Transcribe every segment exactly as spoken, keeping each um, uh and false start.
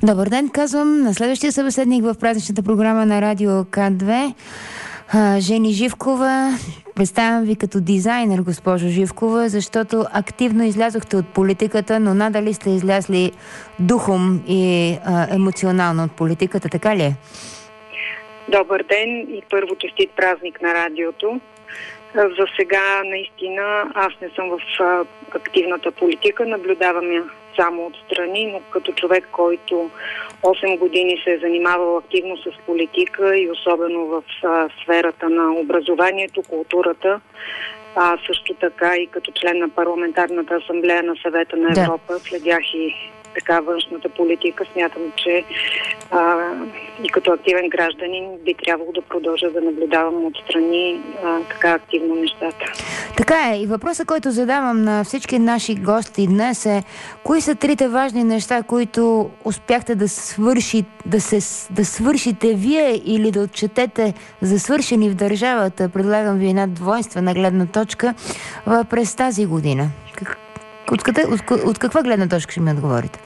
Добър ден, казвам на следващия събеседник в празничната програма на Радио К две, Жени Живкова. Представям ви като дизайнер, госпожо Живкова, защото активно излязохте от политиката, но надали сте излязли духом и а, емоционално от политиката, така ли е? Добър ден и първо честит празник на радиото. За сега наистина аз не съм в а, активната политика, наблюдавам я само отстрани, но като човек, който осем години се е занимавал активно с политика и особено в а, сферата на образованието, културата, а също така и като член на Парламентарната асамблея на Съвета на Европа, да. Следях и така външната политика, смятам, че а, и като активен гражданин би трябвало да продължа да наблюдавам отстрани а, така активно нещата. Така е. И въпросът, който задавам на всички наши гости днес е: кои са трите важни неща, които успяхте да свърши, да, се, да свършите вие или да отчетете за свършени в държавата? Предлагам ви една двойствена гледна точка през тази година. От, къде, от, от каква гледна точка ще ми отговорите?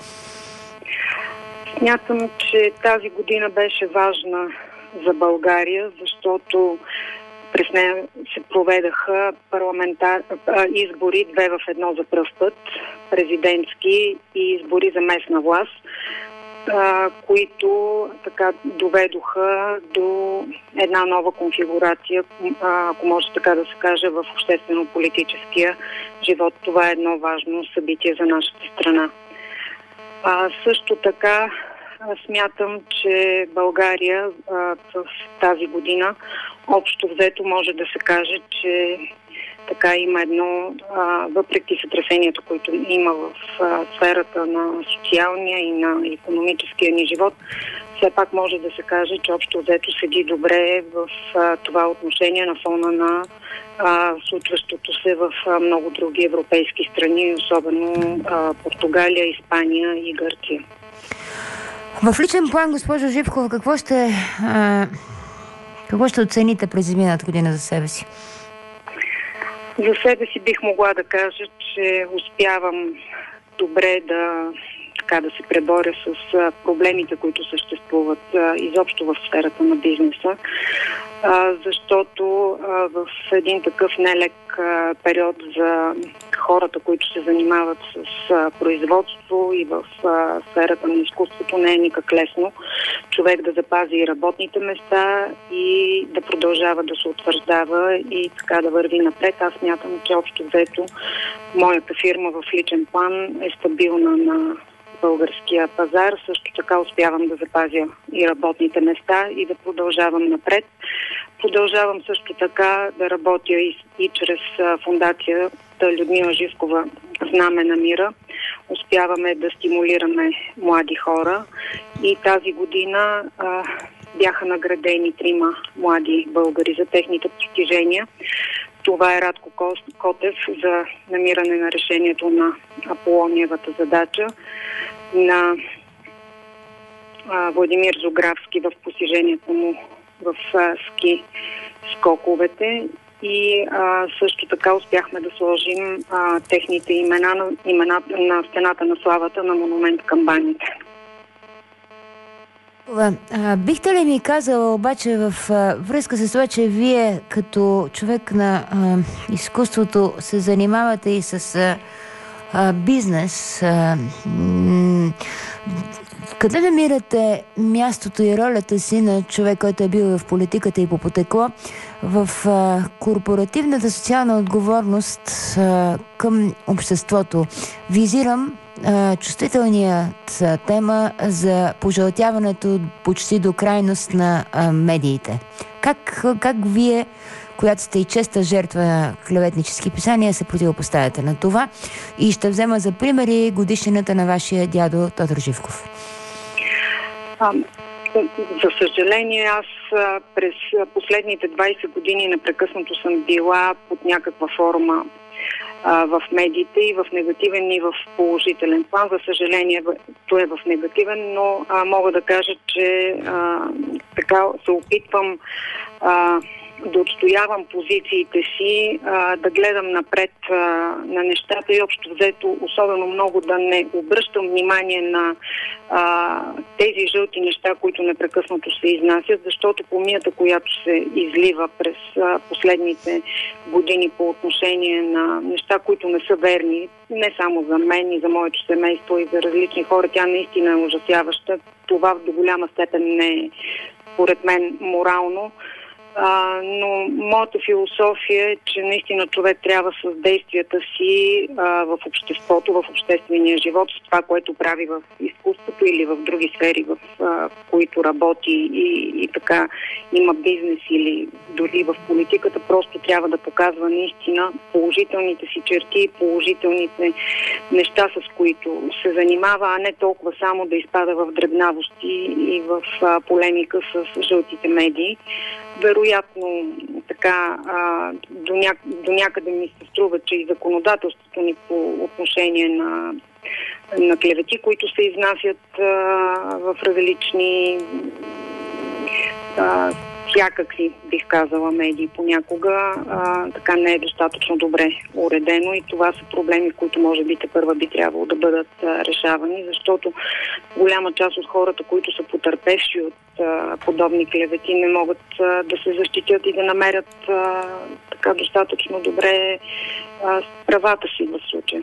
Смятам, че тази година беше важна за България, защото през нея се проведаха парламентар... избори, две в едно за пръв път, президентски и избори за местна власт, които така доведоха до една нова конфигурация, ако може така да се каже, в обществено-политическия живот. Това е едно важно събитие за нашата страна. А, също така смятам, че България а, в тази година общо взето може да се каже, че така има едно, а, въпреки сътресението, които има в а, сферата на социалния и на икономическия ни живот, все пак може да се каже, че общо взето седи добре в а, това отношение на фона на а, случващото се в а, много други европейски страни, особено а, Португалия, Испания и Гърция. В личен план, госпожо Живкова, какво ще, а, какво ще оцените през изминалата година за себе си? За себе си бих могла да кажа, че успявам добре да, така, да се преборя с а, проблемите, които съществуват а, изобщо в сферата на бизнеса, а, защото а, в един такъв нелек а, период за хората, които се занимават с а, производство и в а, сферата на изкуството, не е никак лесно човек да запази работните места и да продължава да се утвърждава и така да върви напред. Аз смятам, че общо взето моята фирма в личен план е стабилна на българския пазар. Също така успявам да запазя и работните места и да продължавам напред. Продължавам също така да работя и, и чрез фондацията Людмила Живкова Знаме на мира. Успяваме да стимулираме млади хора и тази година а, бяха наградени трима млади българи за техните постижения. Това е Радко Котев за намиране на решението на Аполониевата задача, на а, Владимир Зографски в постижението му в а, ски скоковете и а, също така успяхме да сложим а, техните имена на, имена на стената на славата на монумент към баните. А, бихте ли ми казала обаче в а, връзка с това, че вие като човек на а, изкуството се занимавате и с а, а, бизнес, а, м- къде намирате мястото и ролята си на човек, който е бил в политиката и по потекло в а, корпоративната социална отговорност а, към обществото? Визирам а, чувствителният а, тема за пожълтяването почти до крайност на а, медиите. Как, как вие, която сте и честа жертва на клеветнически писания, се противопоставяте на това? И ще взема за примери годишнината на вашия дядо Тодор Живков. А, за съжаление, аз а, през последните двайсет години непрекъснато съм била под някаква форма а, в медиите и в негативен и в положителен план. За съжаление, то е в негативен, но а, мога да кажа, че а, така се опитвам а, да отстоявам позициите си, а, да гледам напред а, на нещата и общо взето особено много да не обръщам внимание на а, тези жълти неща, които непрекъснато се изнасят, защото помията, която се излива през а, последните години по отношение на неща, които не са верни, не само за мен и за моето семейство и за различни хора, тя наистина е ужасяваща. Това до голяма степен не е, според мен, морално. А, но моята философия е, че наистина човек трябва с действията си а, в обществото, в обществения живот, с това, което прави в изкуството или в други сфери, в а, които работи и, и така има бизнес или дори в политиката, просто трябва да показва наистина положителните си черти, положителните неща, с които се занимава, а не толкова само да изпада в дребнавости и в а, полемика с жълтите медии. Вероятно, така, а, до, ня... до някъде ми се струва, че и законодателството ни по отношение на, на клевети, които се изнасят а, в различни а, всякакви, бих казала, медии понякога, а, така не е достатъчно добре уредено и това са проблеми, които може би тепърва би трябвало да бъдат а, решавани, защото голяма част от хората, които са потърпевши от а, подобни клевети, не могат а, да се защитят и да намерят а, така достатъчно добре а, правата си в случая.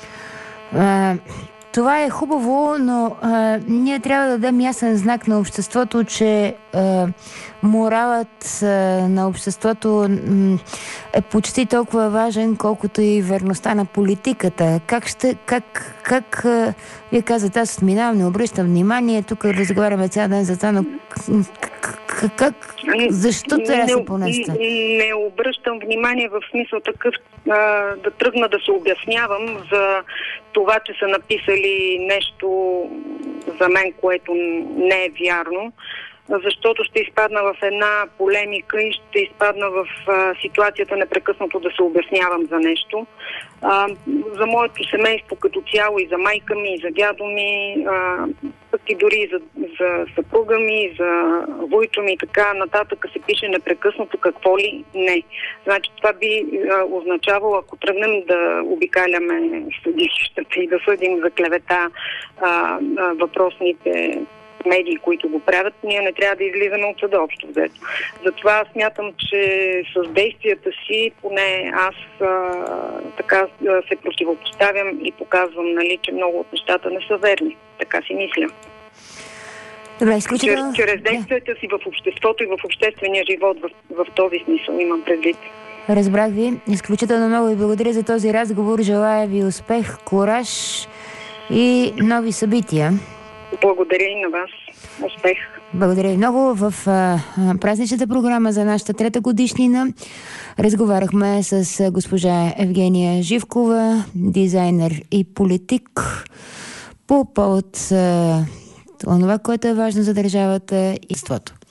А, това е хубаво, но а, ние трябва да дадем ясен знак на обществото, че а, моралът а, на обществото м, е почти толкова важен, колкото и верността на политиката. Как ще, как, как а, вие казвате, аз отминавам, не обръщам внимание, тук разговаряме цял ден за това, но как, как защо трябва да се понеста? Не, не обръщам внимание в смисъл такъв а, да тръгна да се обяснявам за това, че са написали нещо за мен, което не е вярно, защото ще изпадна в една полемика и ще изпадна в а, ситуацията непрекъснато да се обяснявам за нещо. А, за моето семейство като цяло и за майка ми, и за дядо ми, а, пък и дори за, за съпруга ми, за войчо ми и така нататък се пише непрекъснато какво ли не. Значи това би а, означавало, ако тръгнем да обикаляме съдилищата и да съдим за клевета а, а, въпросните медии, които го правят, ние не трябва да излизаме от съда общо взето. Затова смятам, че с действията си, поне аз а, така се противопоставям и показвам, нали, че много от нещата не са верни. Така си мисля. Добре, изключително... Чрез, чрез действията си в обществото и в обществения живот, в, в този смисъл имам предвид. Разбрах ви. Изключително много ви благодаря за този разговор. Желая ви успех, кураж и нови събития. Благодаря и на вас. Успех! Благодаря ви много. В а, празничната програма за нашата трета годишнина разговаряхме с госпожа Евгения Живкова, дизайнер и политик, по повод а, това, което е важно за държавата и обществото.